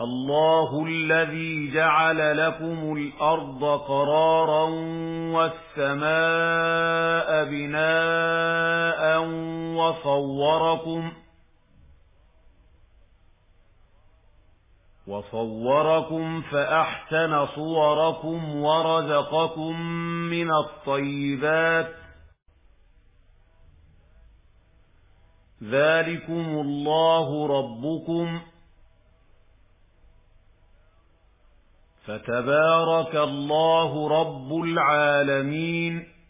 الله الذي جعل لكم الأرض قرارا والسماء بناء وصوركم فأحسن صوركم ورزقكم من الطيبات ذلكم الله ربكم فتبارك الله رب العالمين.